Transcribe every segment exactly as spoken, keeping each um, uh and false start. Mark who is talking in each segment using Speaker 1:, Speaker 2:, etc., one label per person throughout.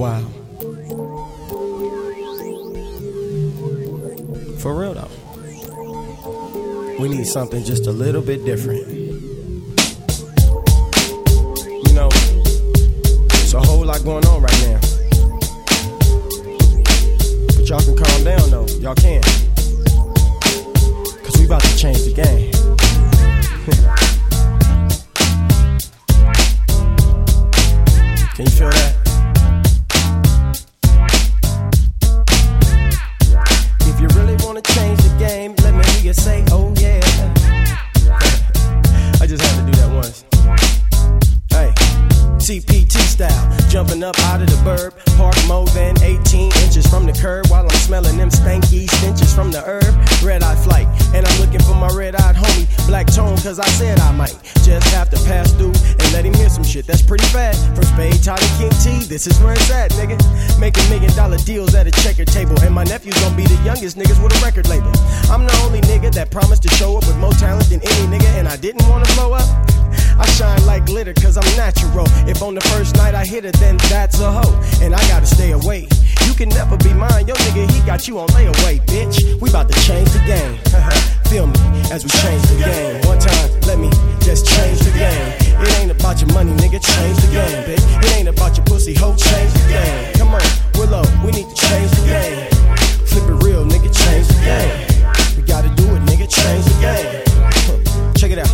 Speaker 1: wild. For real though. We need something just a little bit different. You know, there's a whole lot going on right now. But y'all can calm down though, y'all can. Cause we about to change the game. Can you feel that? If you really wanna change the game, let me hear you say, oh yeah. I just had to do that once. Hey, C P T style, jumping up out of the burb, park more than eighteen inches from the curb, while I'm smelling them stanky stenches from the herb. Red eye flight, and I'm looking for my red-eyed homie, Black Tone, cause I said I might just have to pass through and let him hear some shit that's pretty fat. From Spade, Todd, and King T, this is where it's at, nigga. Making million dollar deals at a checker table, and my nephew's gonna be the youngest niggas with a record label. I'm the only nigga that promised to show up with more talent than any nigga, and I didn't wanna blow up. I shine like glitter cause I'm natural. If on the first night I hit her, then that's a hoe, and I gotta stay away. You can never be mine, yo nigga, he got you on layaway, bitch. We about to change the game. Feel me as we change the game. One time, let me just change the game. It ain't about your money, nigga, change the game, bitch. It ain't about your pussy, hoe, change the game. Come on, Willow, we need to change the game. Flip it real, nigga, change the game. We gotta do it, nigga, change the game. Check it out.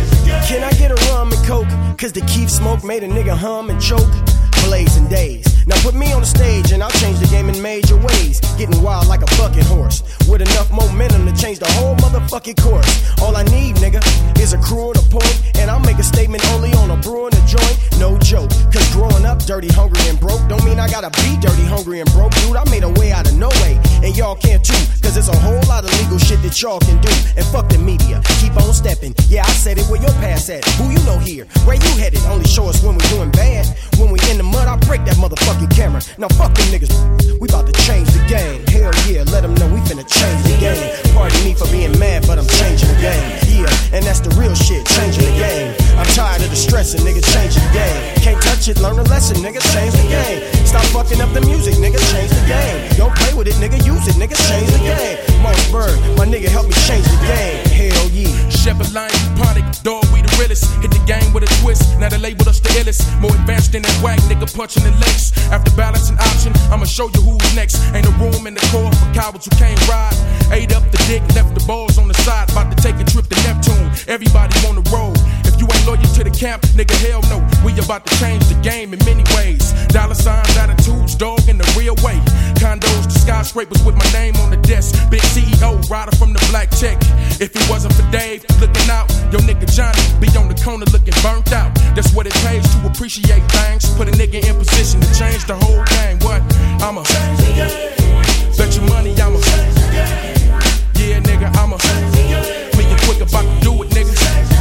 Speaker 1: Can I get a rum and coke? Cause the Keef smoke made a nigga hum and choke. Blazing days. Now put me on the stage and I'll change the game in major ways. Getting wild like a fucking horse, with enough momentum to change the whole motherfucking course. All I need, nigga, is a crew and a point, and I'll make a statement only on a brew and a joint. No joke, cause growing up dirty, hungry, and broke don't mean I gotta be dirty, hungry, and broke. Dude, I made a way out of no way, and y'all can too. Cause there's a whole lot of legal shit that y'all can do. And fuck the media, keep on stepping. Yeah, I said it, where your pass at? Who you know here? Where you headed? Only show us when we're doing bad. When we in the mud, I break that motherfucking camera. Now fuck them niggas, we about to change the game. Hell yeah, let them know we finna change the game. Pardon me for being mad, but I'm changing the game. Yeah, and that's the real shit, changing the game. I'm tired of the stressing, nigga, changing the game. Can't touch it, learn a lesson, nigga, change the game. Stop fucking up the music, nigga, change the game. Don't play with it, nigga, use it, nigga, change the game. Mossberg, my nigga, help me change the game. Hell yeah.
Speaker 2: Shepherd Line, Ponic, dog, we the realest. Hit the game with a twist, now they labeled us the illest. More advanced than that whack, nigga, punching the legs. After balance and option, I'ma show you who's next. Ain't a room in the core for cowards who can't ride. Ate up the dick, left the balls on the side. About to take a trip to Neptune, everybody on the road. If you ain't loyal to the camp, nigga, hell no. We about to change the game in many ways. Dollar signs, attitudes, dog in the real way. Condos to skyscrapers with my name on the desk. Big C E O, rider from the black tech. If it wasn't for Dave looking out, yo nigga Johnny be on the corner looking burnt out. That's what it pays to appreciate things. Put a nigga in position to change the whole game. What? I'ma change the game. Bet your money I'ma change the game. Yeah nigga, I'ma change the game. Me and Quick about to do it, nigga.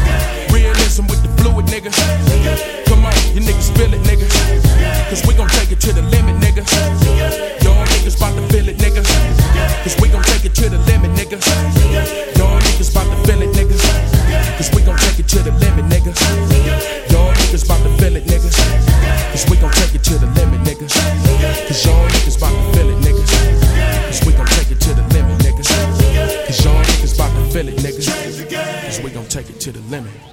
Speaker 2: Realism with the fluid, nigga. Come on, you niggas feel it, nigga. Cause we gon' take it to the limit, nigga. Y'all niggas bout to feel it, nigga. Cause we gon' take it to the limit, nigga. Y'all niggas bout to feel it, nigga. Cause we gon' take it to the limit, nigga. Y'all niggas bout to feel it, nigga. Cause we gon' take it to the limit, nigga. Cause y'all niggas bout to feel it, nigga. Cause we gon' take it to the limit, nigga. Cause y'all niggas bout to feel it, nigga. Cause we gon' take it to the limit.